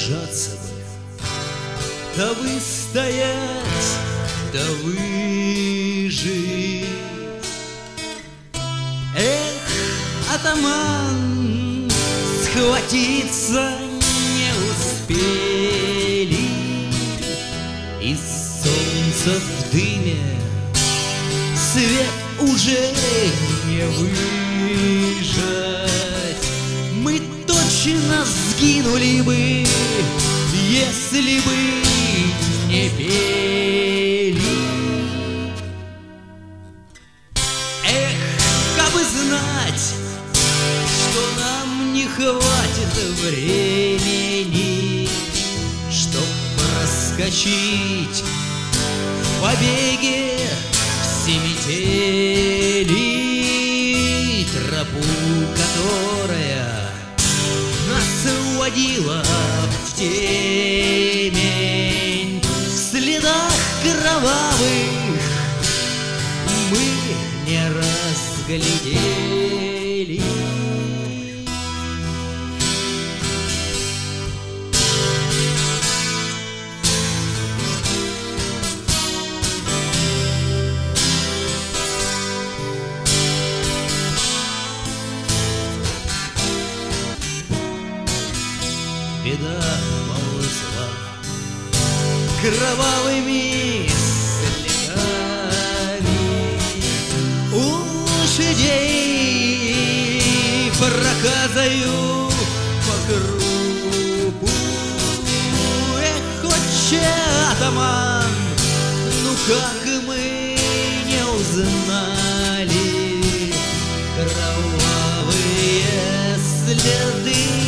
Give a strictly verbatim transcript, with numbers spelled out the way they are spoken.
держаться бы, да выстоять, да выжить. Эх, атаман, схватиться не успели, и солнце в дыме свет уже не выжать. Мы точно сгинули бы, если бы не пели. Эх, как бы знать, что нам не хватит времени, чтоб проскочить в побеге все метели, тропу, которая нас уводила в темень. В следах кровавых мы не разглядели. Беда ползла кровавыми следами, у лошадей проказою по крупу. Эх, отче атаман, ну как мы не узнали кровавые следы